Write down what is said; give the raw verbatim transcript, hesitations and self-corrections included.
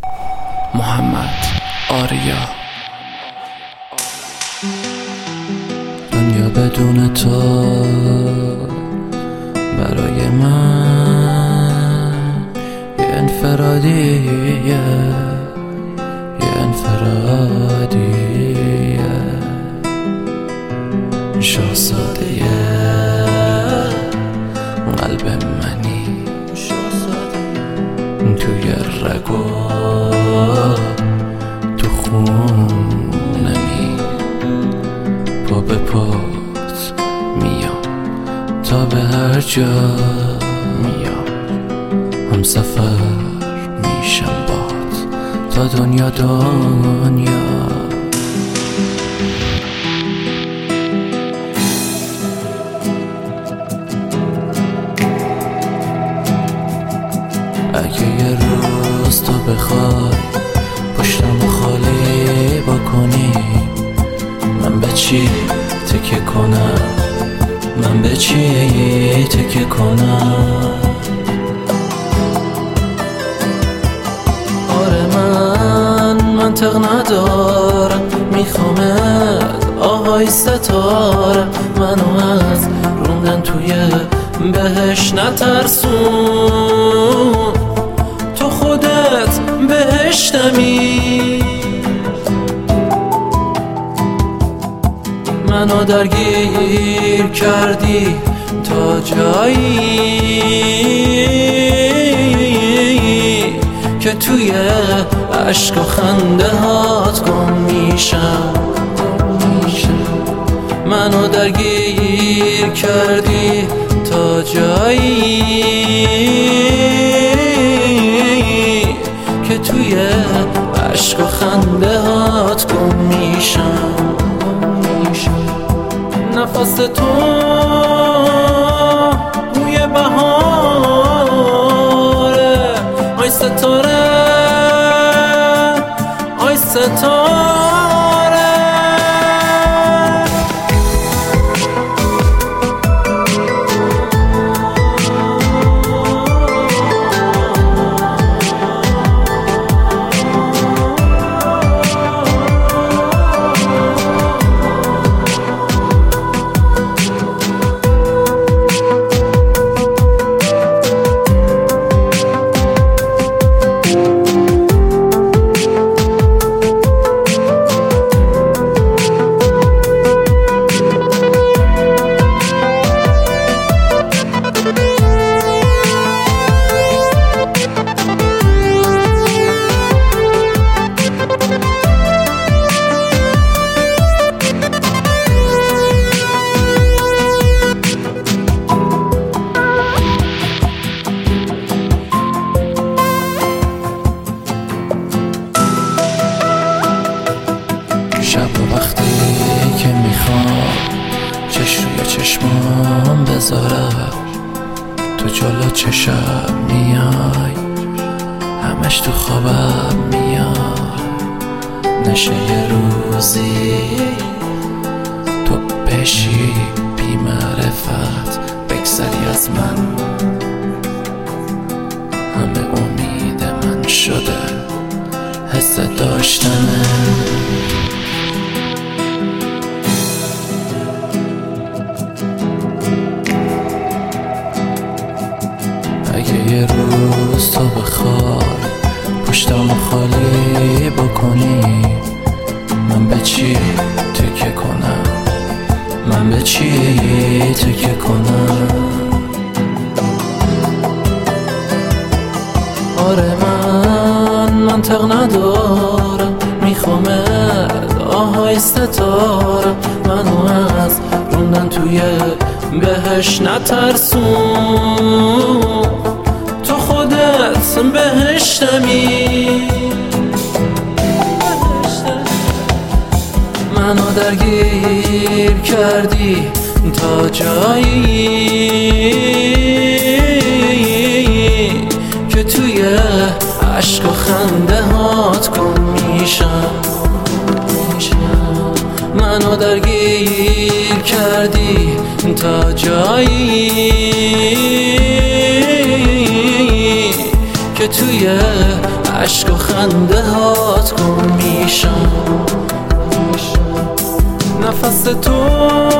محمد آریا. دنیا بدون تو برای من یه انفرادیه، یه انفرادیه. شاهزاده قلب منی، توی رگو تو خونمی، پا به پات میام تا به هر جا میام، هم سفر میشم بات تا دنیا دنیا. اگه یه روز تو بخوای پشتم خالی بکنی، من به چی تکیه کنم؟ من به چی تکیه کنم؟ آره من منطق ندارم، میخوامت آهای ستاره، منو از روندن توی بهش نترسون، تو خودت بهشتمی. منو درگیر کردی تا جایی که توی عشق و خنده هات گم میشم. منو درگیر کردی تا جایی که توی عشق و خنده هات گم میشم. نفس تو روی بهاره، آی ستاره، آی ستاره. شب و وقتی که میخوام چشم روی چشمام بذارم، تو جلو چشم میای، همش تو خوابم میای. نشه یه روزی تو بشی بی معرفت، بگذری از من، همه امید من شده حس داشتنه. اگه یه روز تو بخوای پشتم خالی بکنی، من به چی تکیه کنم؟ من به چی تکیه کنم؟ آره من منطق ندارم، میخوامت آهای ستاره، منو از روندن توی بهش نترسون، تو خودت بهشتمی. منو درگیر کردی تا جایی که توی عشق و خنده هات گم میشم. منو درگیر کردی تا جایی که توی عشق و خنده هات گم میشم. نفس تو